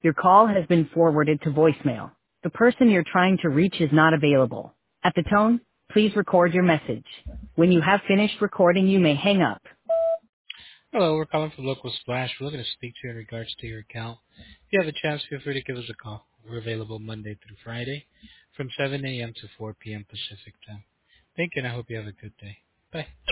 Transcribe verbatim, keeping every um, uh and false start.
Your call has been forwarded to voicemail. The person you're trying to reach is not available. At the tone, please record your message. When you have finished recording, you may hang up. Hello, we're calling from Local Splash. We're looking to speak to you in regards to your account. If you have a chance, feel free to give us a call. We're available Monday through Friday from seven a.m. to four p.m. Pacific time. Thank you, and I hope you have a good day. Bye.